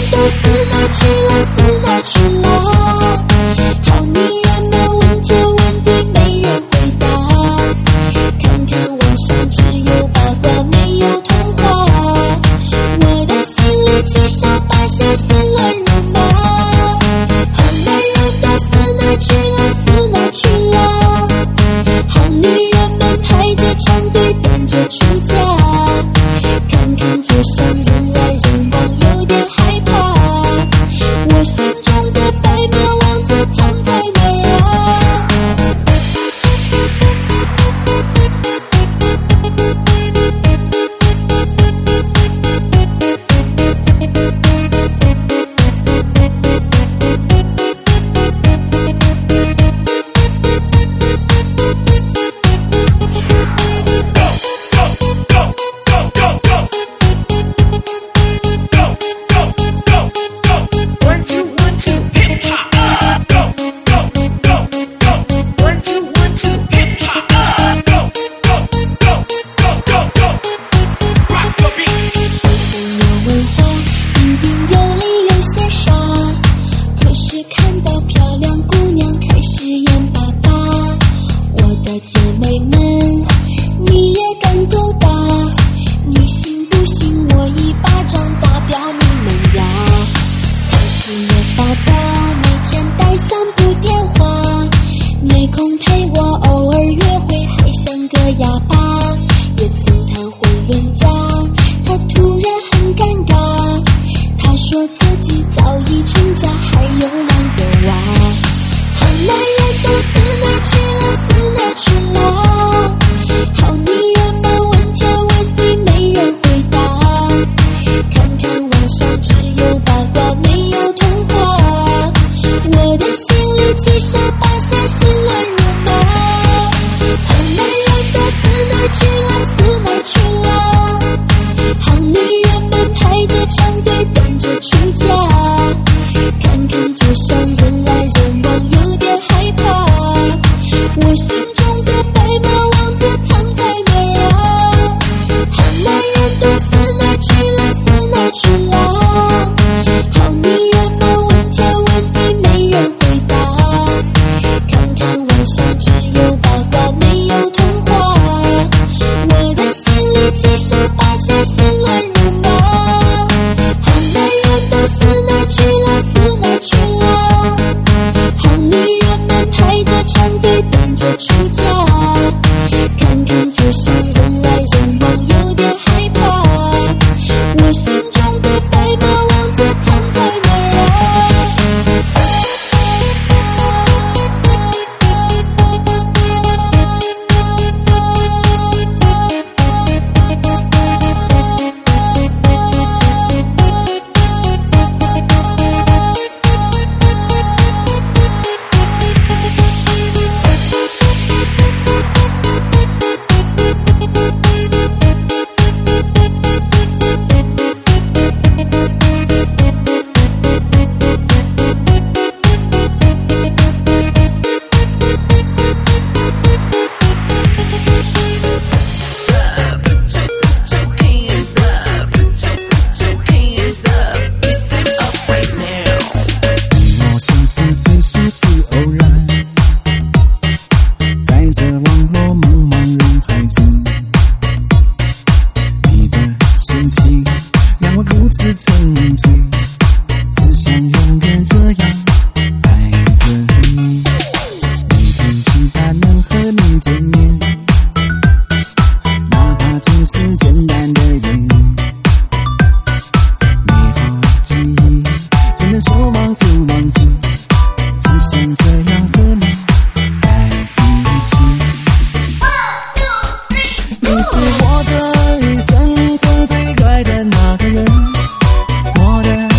是我这一生中最怪的那个人，我的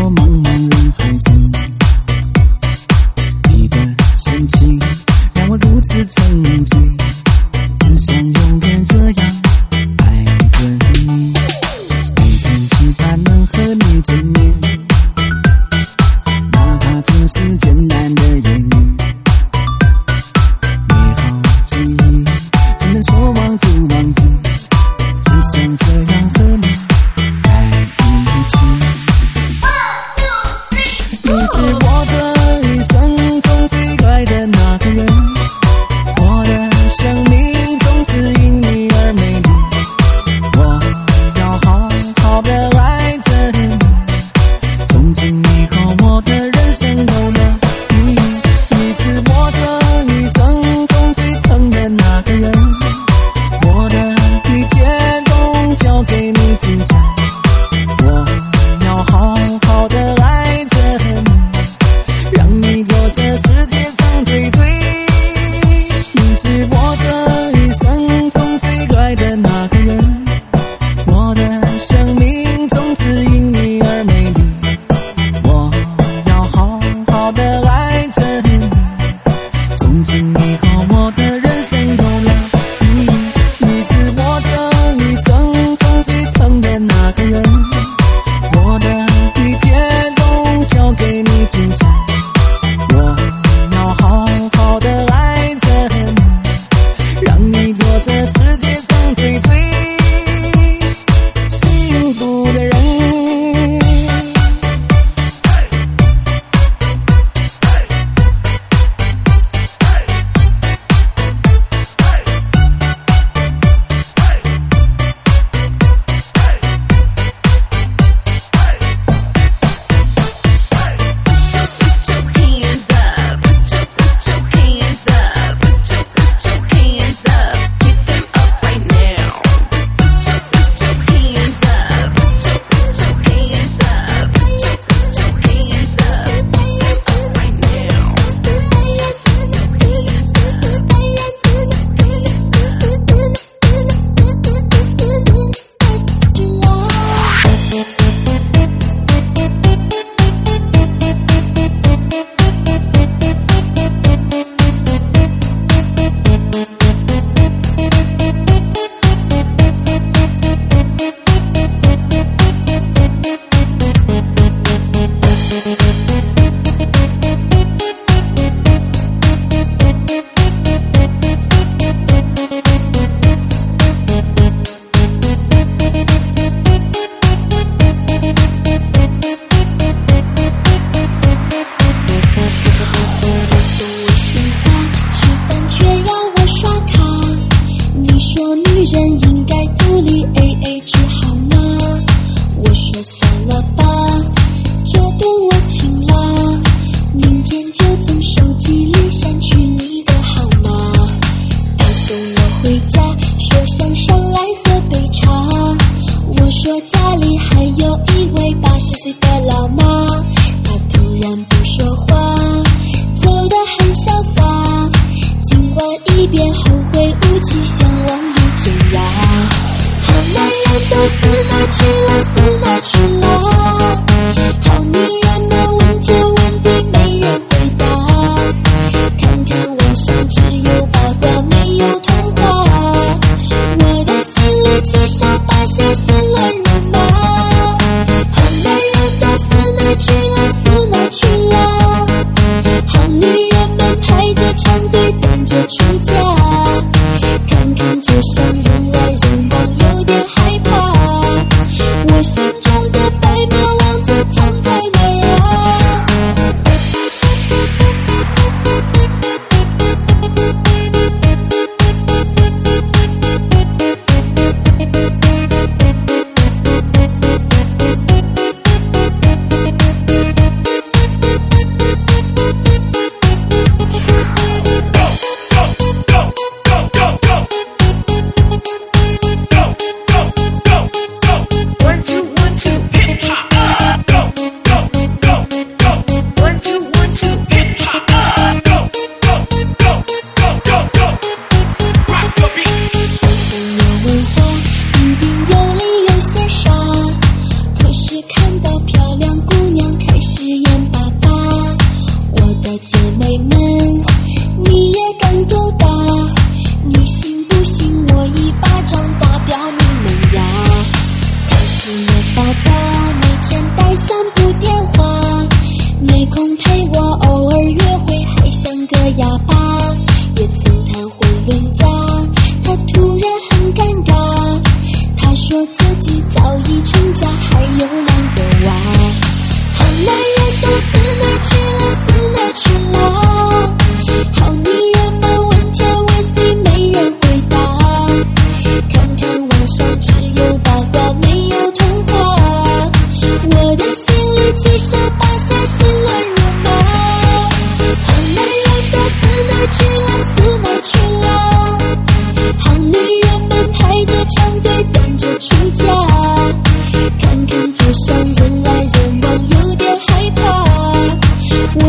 茫茫人海中，你的深情让我如此沉醉，只想永远这样爱着你。每天期盼能和你见面，哪怕只是简单的言语，美好记忆只能说忘就忘记，只想这样和你在一起。你是我这一生中最爱的那个人，我的生命从此因你而美丽，我要好好的爱着你，从今以后我的人生有了意义。你是我这一生中最疼的那个人，我的一切都交给你主宰，我要好好的爱着你，让你做这世界上最对。你是我这一生中最爱的那个人，我的生命从此因你而美丽，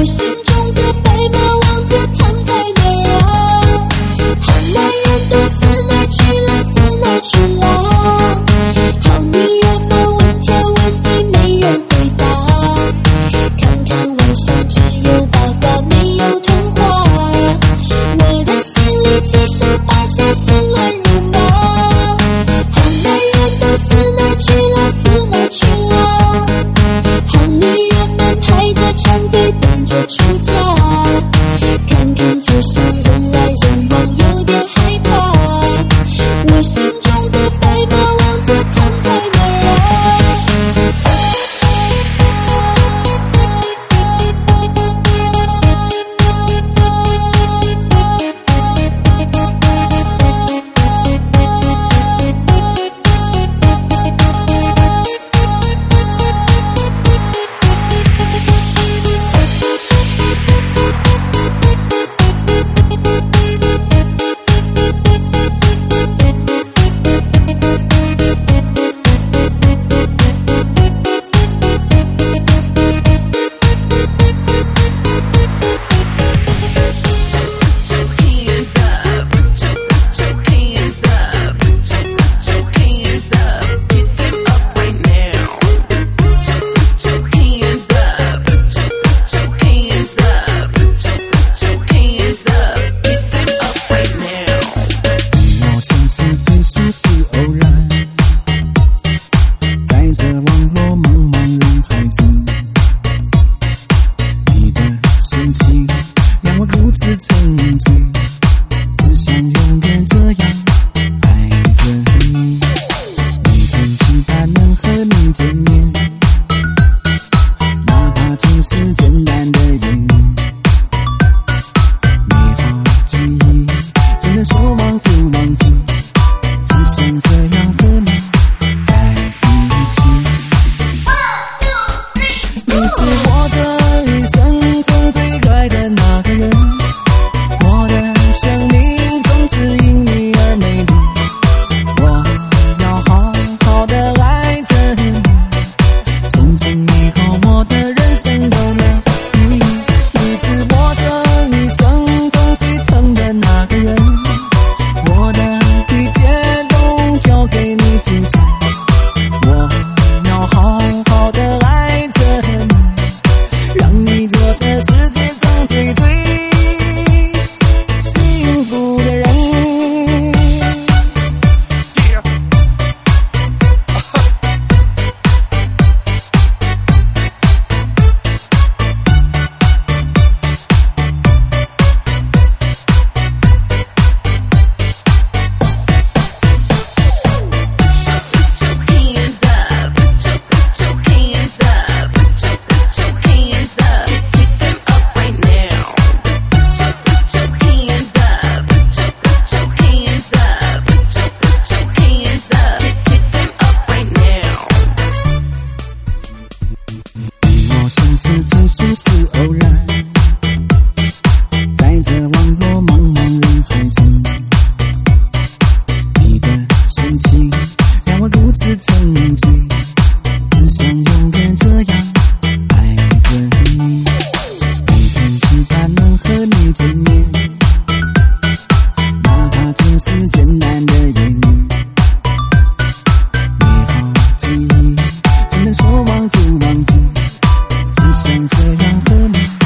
说忘就忘记，只想这样和你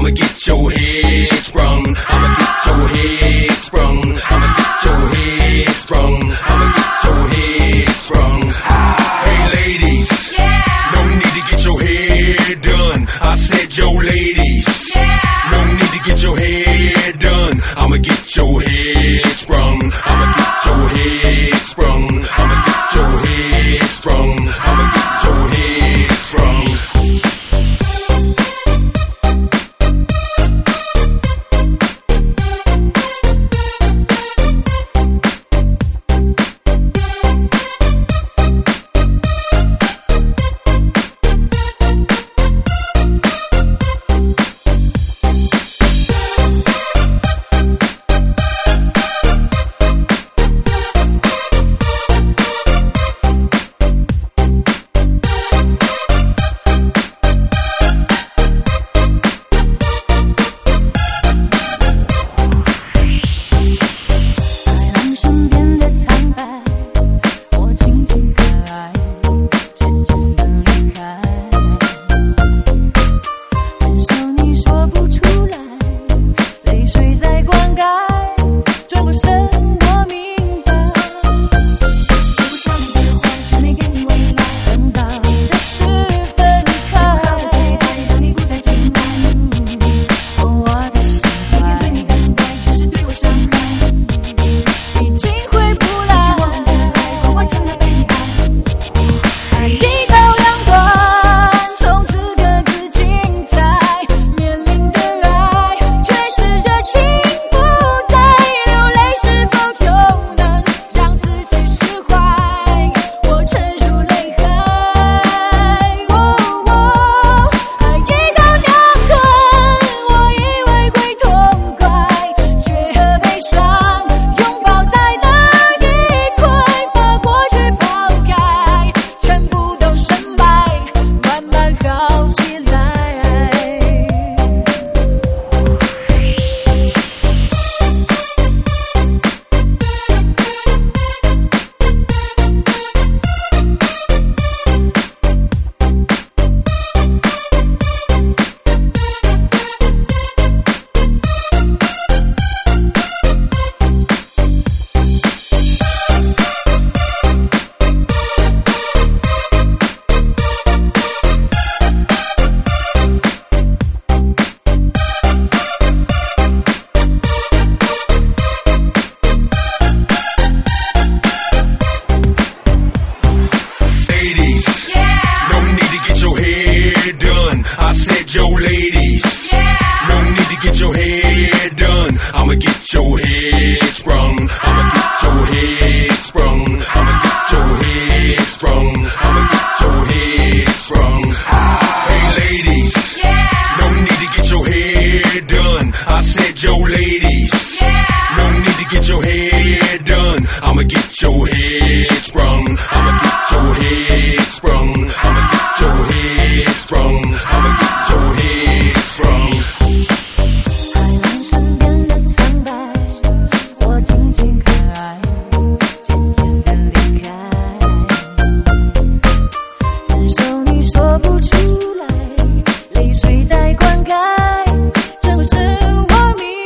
I'ma get your head sprung. I'ma get your head sprung. I'ma get your head sprung. I'ma get your head sprung. Hey ladies, no need to get your hair done. I said yo ladies, no need to get your hair done. I'ma get your head sprung. I'ma get your head sprung. I'ma get your head sprung. I'ma get your head sprung.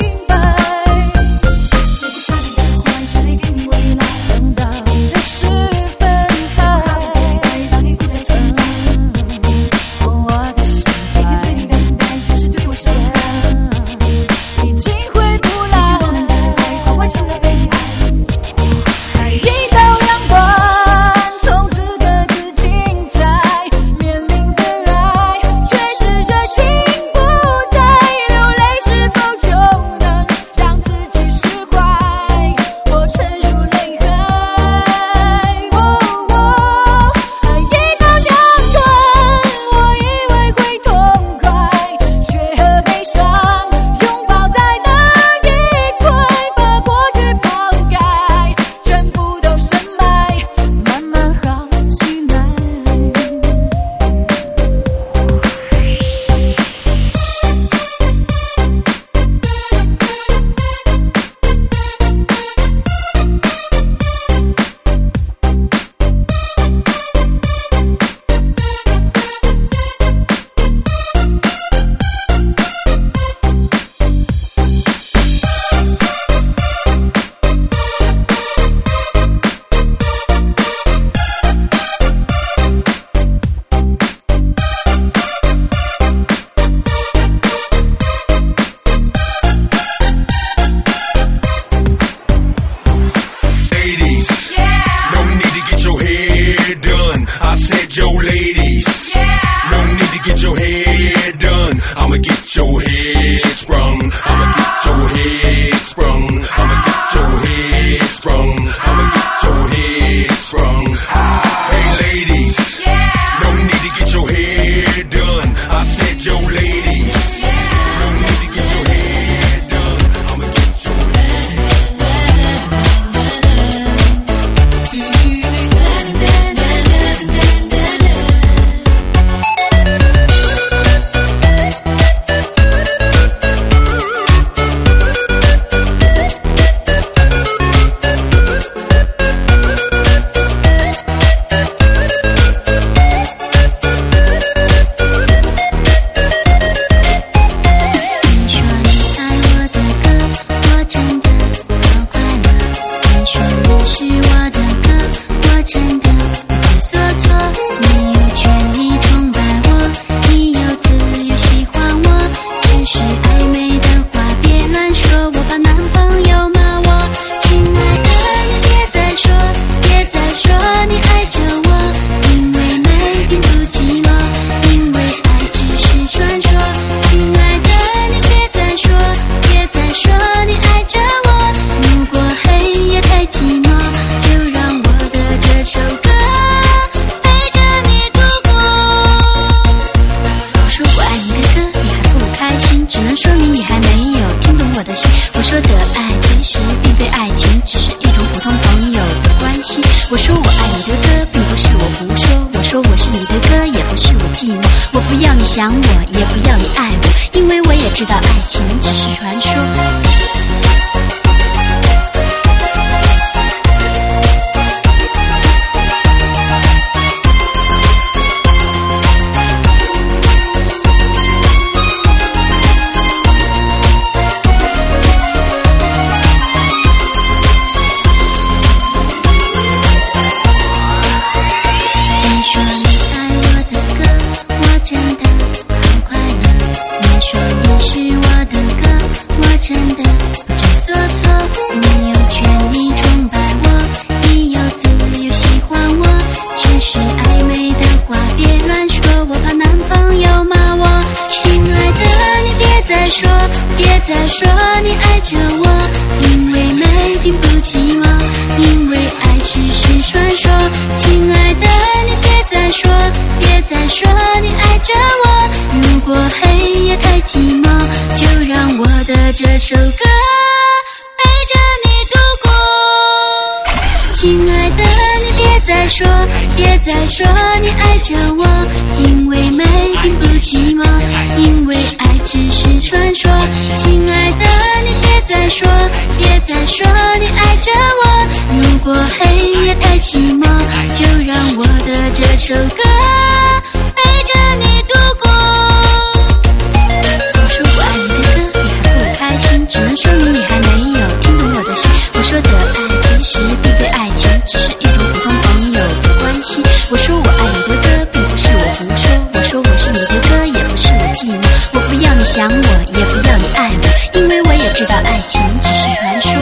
是只能说明你还没有听懂我的心。我说的爱其实并非爱情，只是一种普通朋友的关系。我说我爱你的歌并不是我胡说，我说我是你的歌也不是我寂寞。我不要你想我，也不要你爱我，因为我也知道爱情只是传说。别再说你爱着我，因为美并不寂寞，因为爱只是传说。亲爱的，你别再说你爱着我，如果黑夜太寂寞，就让我的这首歌陪着你度过。亲爱的，你别再说你爱着我，因为美并不寂寞，因为爱只是传说。亲爱的，你别再说你爱着我，如果黑夜太寂寞，就让我的这首歌陪着你度过。我说我爱你的歌，你还不会开心，只能说明你还没有听懂我的心。我说的爱其实并非爱情，只是一种普通朋友的关系。我说我爱你的歌并不是我胡说，我说我是你的歌也不是我寂寞。我不要你想我，也不要你爱我，因为我也知道爱情只是传说。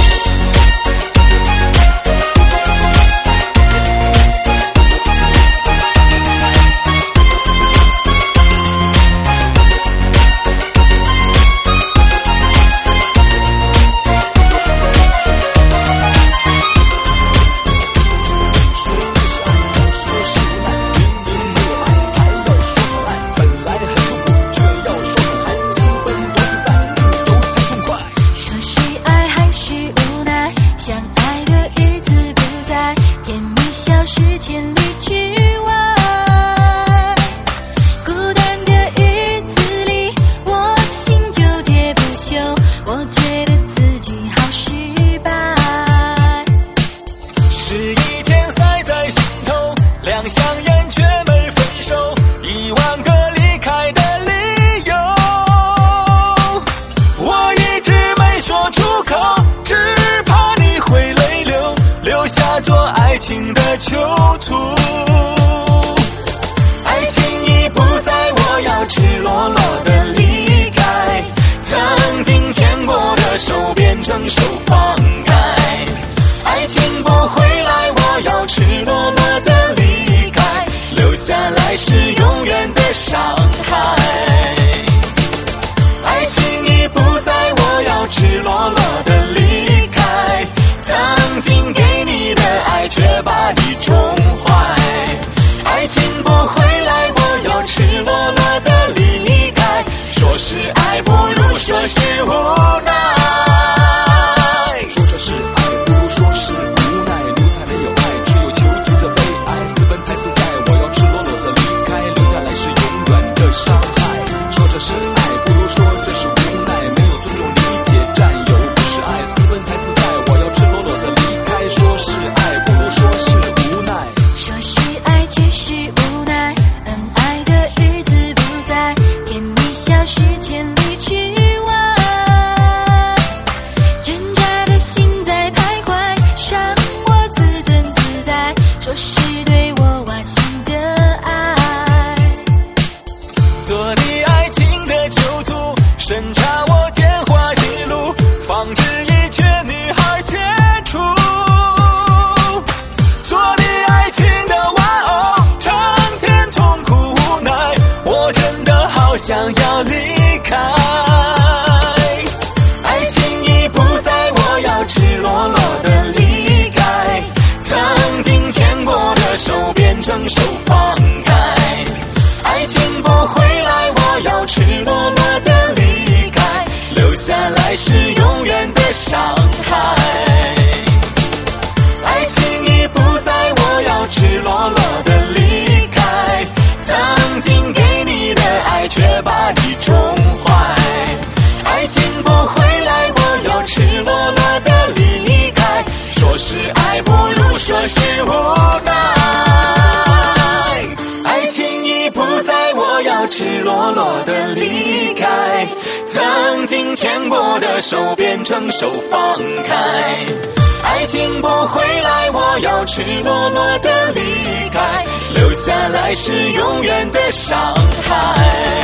囚徒，爱情已不在，我要赤裸裸的离开，曾经牵过的手变成手放开，爱情不回来，我要赤裸裸的离开，留下来是永远的伤害，爱情已不在，我要赤裸裸的离开，曾经给你的爱却把你宠坏，爱情不回来，我要赤裸裸的离开，说是爱不如说是无奈， 说这是爱不如说是无奈，奴才没有爱，只有囚徒的悲哀，私奔才自在，我要赤裸裸的离开，留下来是永远的伤害，说这是爱不如说这是无奈，没有尊重理解占有不是爱，私奔才自在，我要赤裸裸的离开，说是爱不如说是无奈， 说是爱其实无奈，恩爱的日子不在，甜蜜消失千里之外，挣扎的心在徘徊，伤我自尊自在，说是对我挖心的爱， 做你爱情的囚徒，审查我电话记录，防止一缺女孩接触，做你爱情的玩偶，成天痛苦无奈，我真的好想要离开，爱情已不在，我要赤裸裸的离开，曾经牵过的手变成手放开，爱情不回来，我要赤裸裸的离曾经牵过的手变成手放开，爱情不回来，我要赤裸裸的离开，留下来是永远的伤害。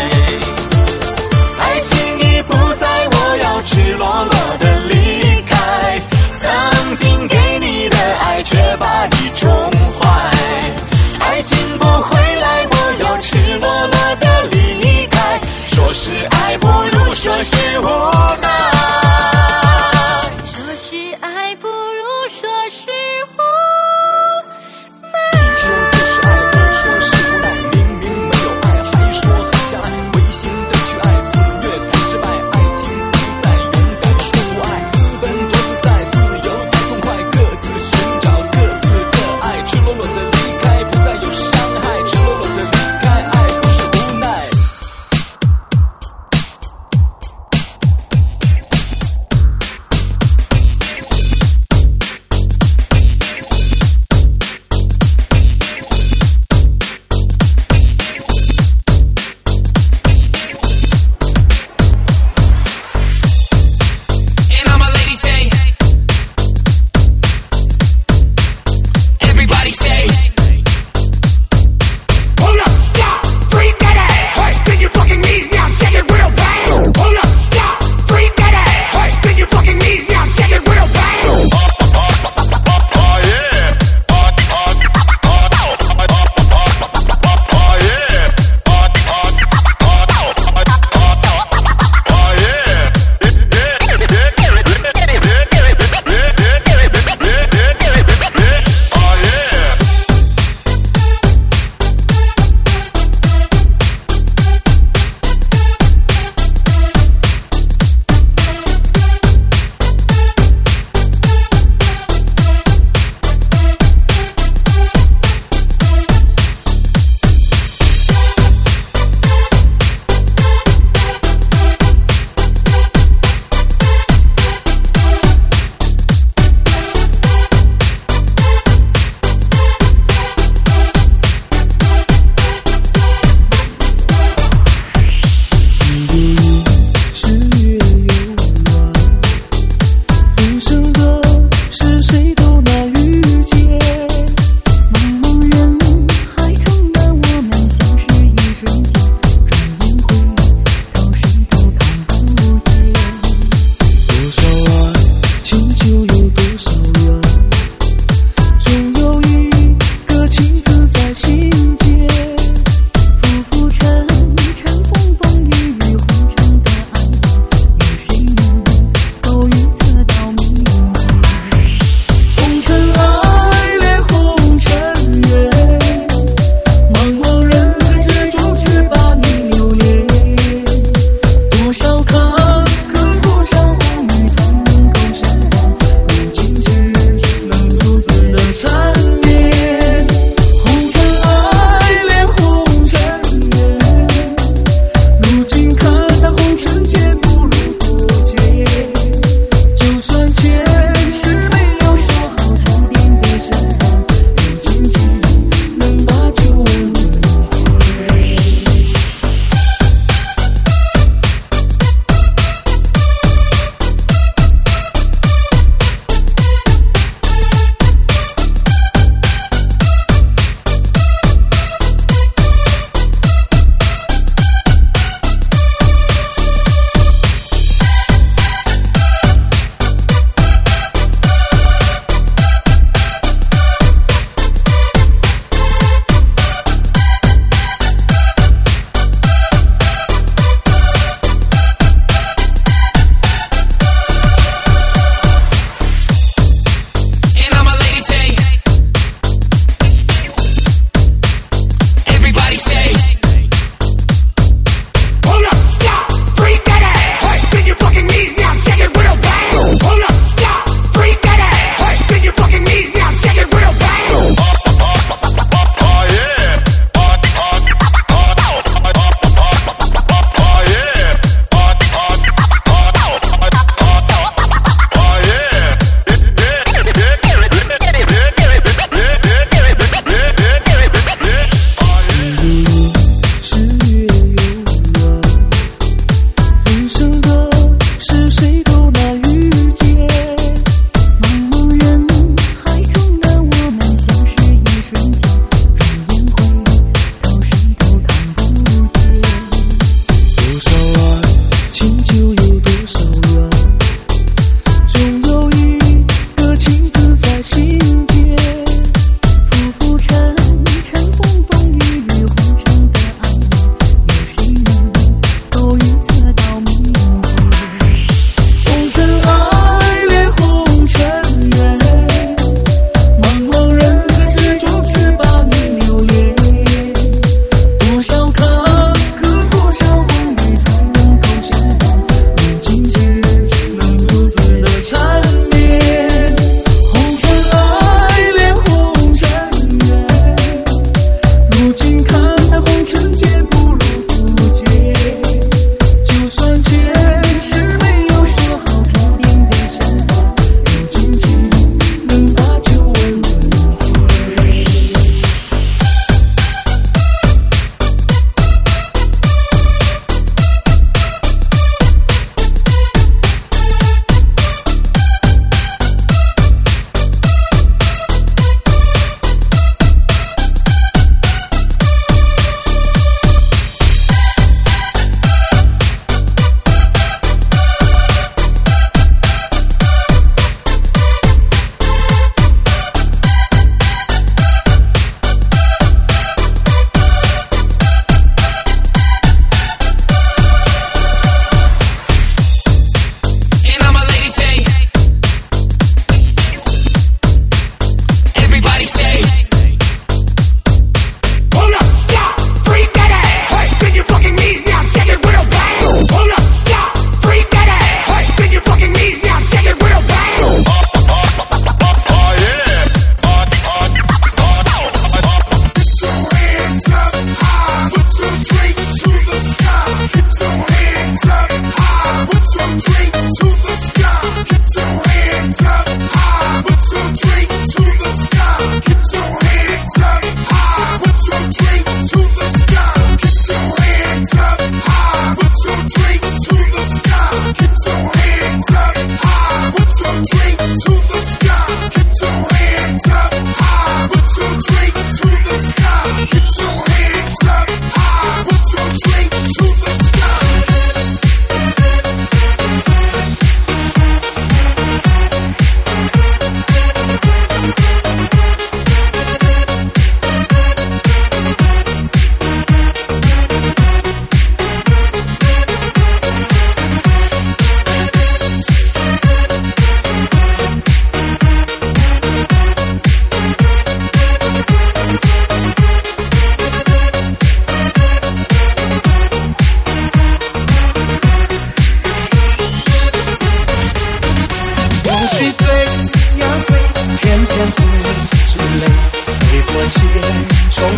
爱情已不在，我要赤裸裸的离开，曾经给你的爱却把你宠坏，爱情不回来，我要赤裸裸的离开，说是爱不如说是无奈， 说是爱不如说是无奈。 说就是爱，不说是无奈，明明没有爱，还说很相爱，违心的去爱，自虐太失败，爱情不再勇敢说不爱，私奔多自在，自由才痛快，各自寻找各自的爱，赤裸裸的离开，不再有伤害，赤裸裸的离开，爱不是无奈。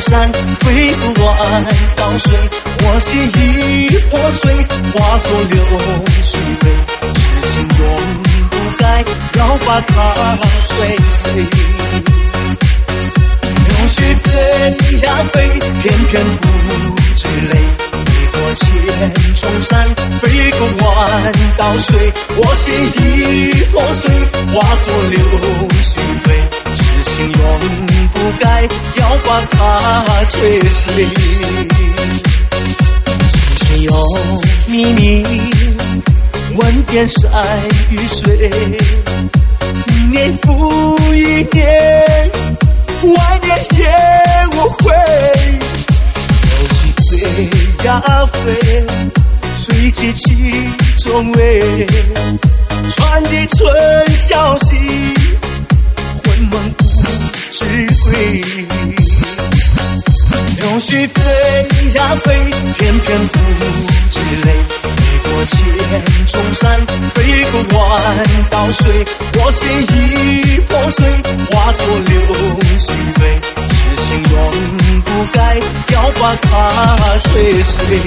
山，飞不完稻穗。我心已破碎，化作流水飞。痴情永不改，要把它追随。柳絮飞呀飞，偏偏不知累。飞过千重山，飞过万道水。我心已破碎，化作流水飞。痴情永不改，要把它追随。痴心有秘密，问天山与水。一年复一年，万年也无悔。柳絮飞呀飞，水结其中味。传递春消息，魂梦不知归。柳絮飞呀飞，偏偏不知累。飞过千重山，飞过万道水。我心已破碎，化作流水飞。痴情永不改，要把它追随。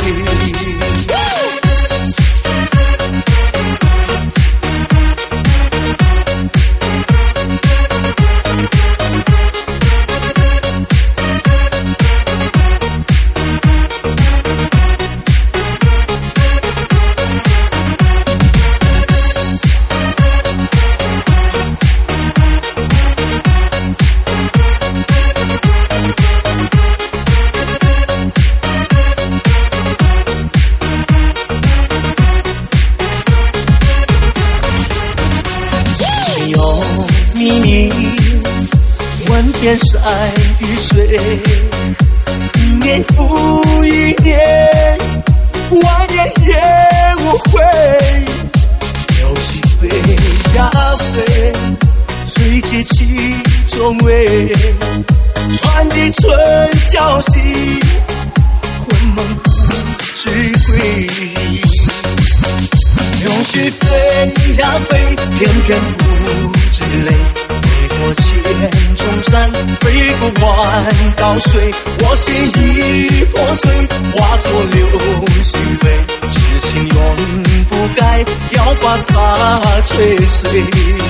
天山与水，一年复一年，万年也无悔。柳絮飞呀飞，水结其中味。传递春消息，魂梦不知归。柳絮飞呀飞，偏偏不知累。飞过千重山，飞过万道水。我心已破碎，化作流水飞。痴情永不改，要把它追随。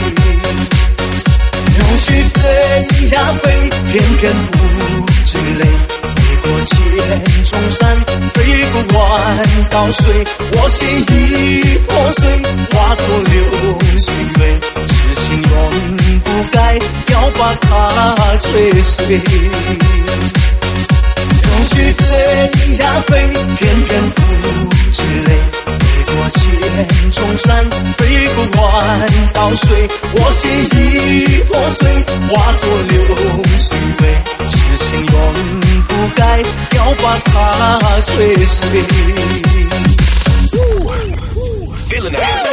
柳絮飞呀飞，偏偏不知累。飞过千重山，飞过万道水。我心已破碎，化作流水飞。痴情永不改，要把它追随。柳絮飞呀飞，偏偏不知累。飞过千重山，飞过万道水。我心已破碎，化作流水飞。痴情永不改，要把它追随。 Feeling it.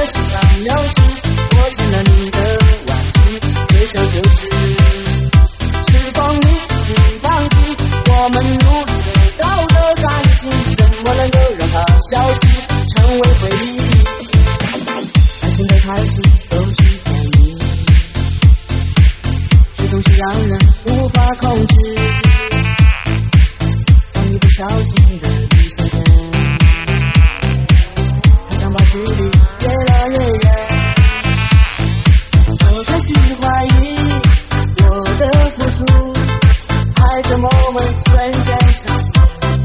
这是场游戏，我成了你的玩具，随手丢弃。时光你已经放弃，我们努力得到的感情，怎么能够让它消失，成为回忆？爱情的开始都是甜蜜，却总是让人无法控制。当一不小心的离散间，它将把距离越来越远。我开始怀疑我的付出，爱怎么会瞬间消失？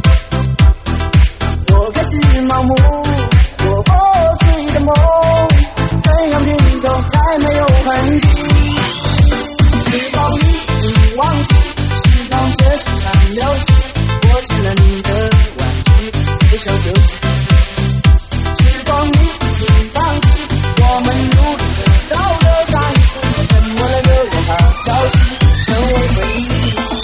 我开始盲目，我破碎的梦，怎样拼凑才没有痕迹？时光已经忘记，时光这是场游戏，我成了你的玩具，随手丢弃。时光已经放弃，我们努力得到的感情，怎么能够让它消失，成为回忆？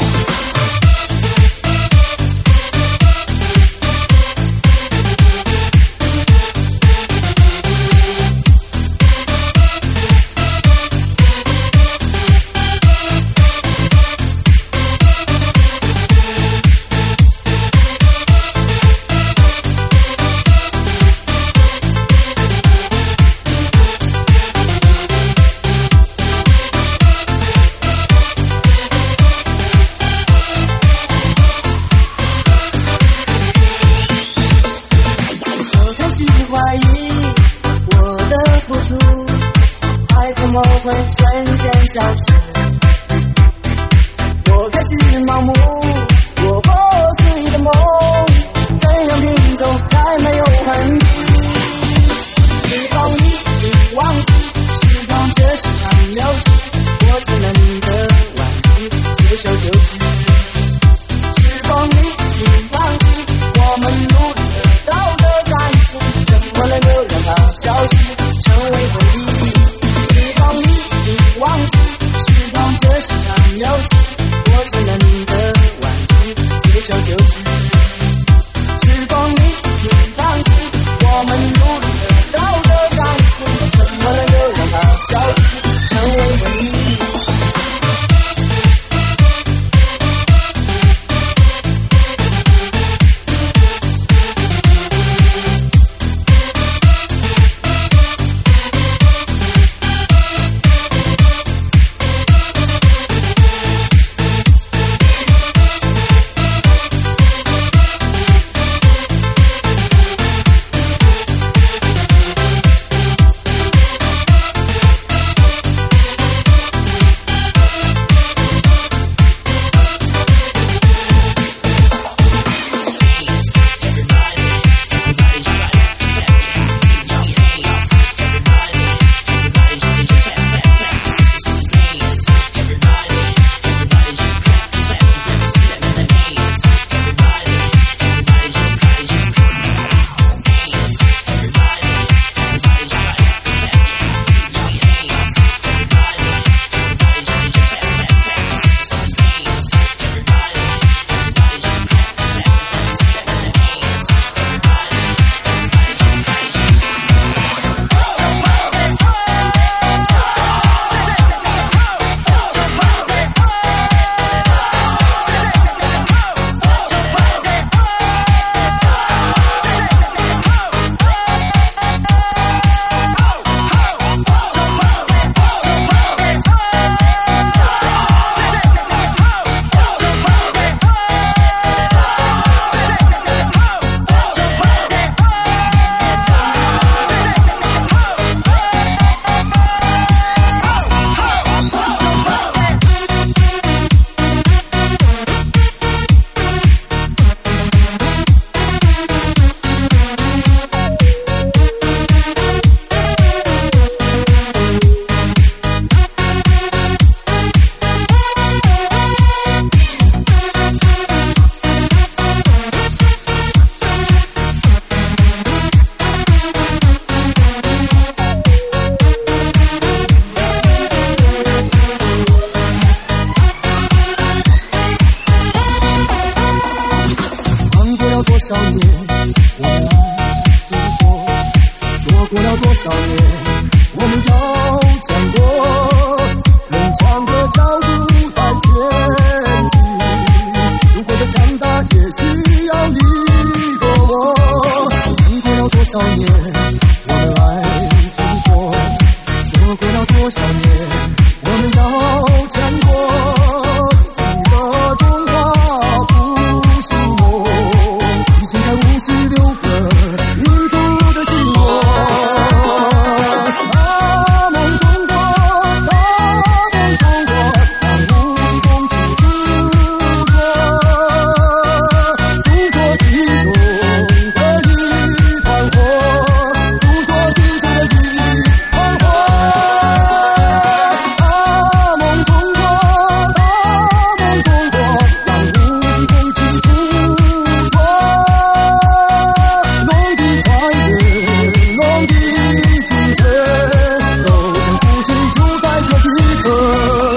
怎么会瞬间消失？我开始盲目，我破碎的梦，怎样拼凑才没有痕迹？时光已经忘记，时光这是场游戏，我成了你的玩具，随手丢弃。时光已经放弃，我们努力得到的感情，怎么能够让它消失，成为回忆？忘记，时光这是场游戏，我成了你的玩具，随手丢弃。时光已经放弃，我们努力得到的感情，怎么能够让它消失，成为回忆？ 少年，我们爱生活，说过了多少年，我们要战过一个中华复兴梦，现在56个民族的心窝。大梦中国，大梦中国，让无极空气诉说心中的一团火，诉说心中的一团火。大梦中国，大梦中国，让无极空气诉说龙的传人，龙的精神，斗争复兴就在这一刻。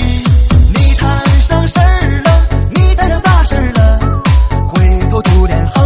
突然。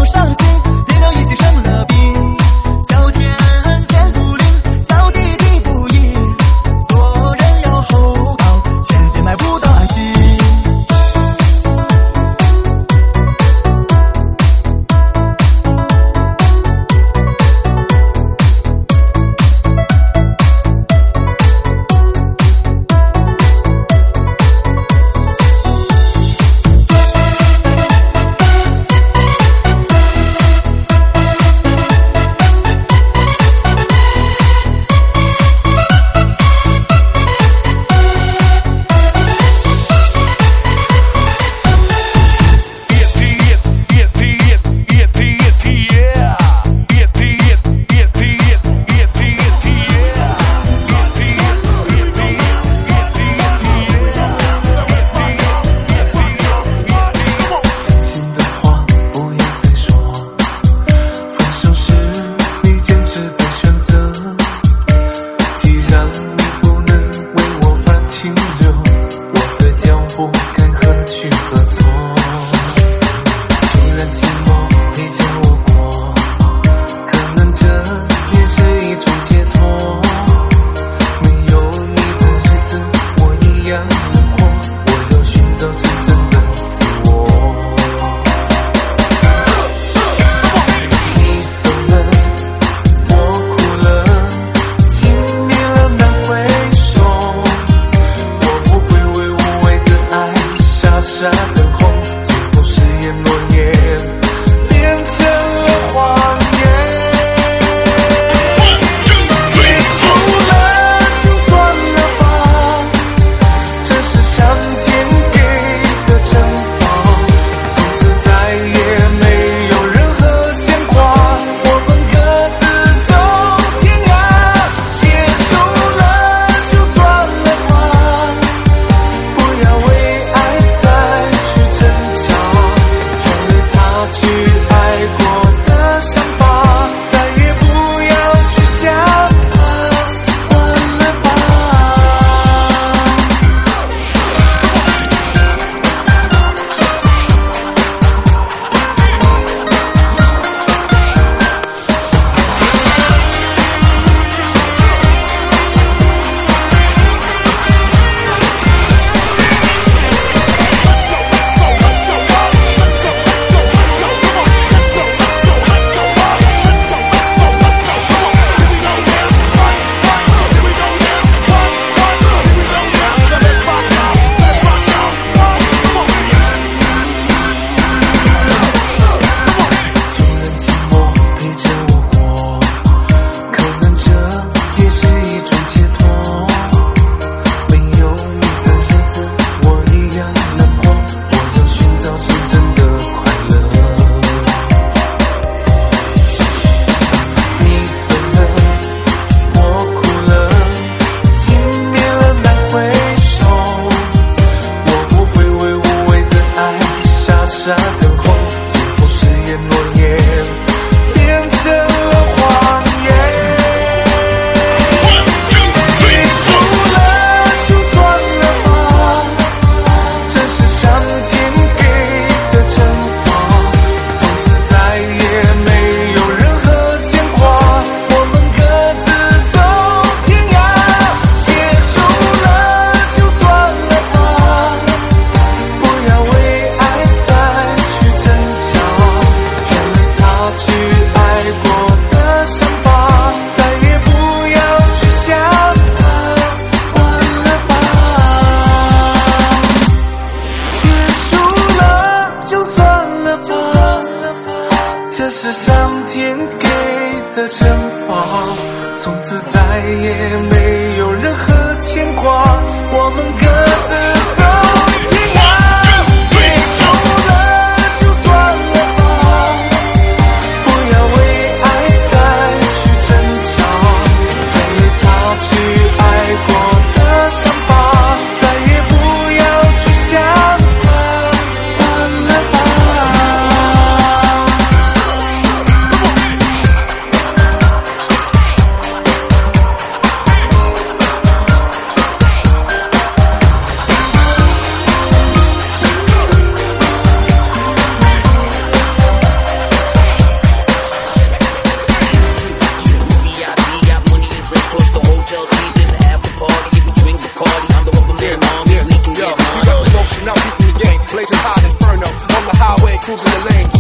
诺言变成了谎言。结束了就算了吧，这是上天给的惩罚，从此再也没有任何牵挂，我们各自走天涯。结束了就算了吧，不要为爱再去争吵，眼泪擦去爱过的伤疤，再也不要去想它，完了吧。结束了就算了吧，这是上天给的惩罚，从此再也没有任何牵挂，我们各自走天涯。结束了就算了吧，不要为爱再去争吵，眼泪擦去爱过的伤疤，再也不要去想它，完了吧。 Blazing hot inferno on the highway, cruising the lane.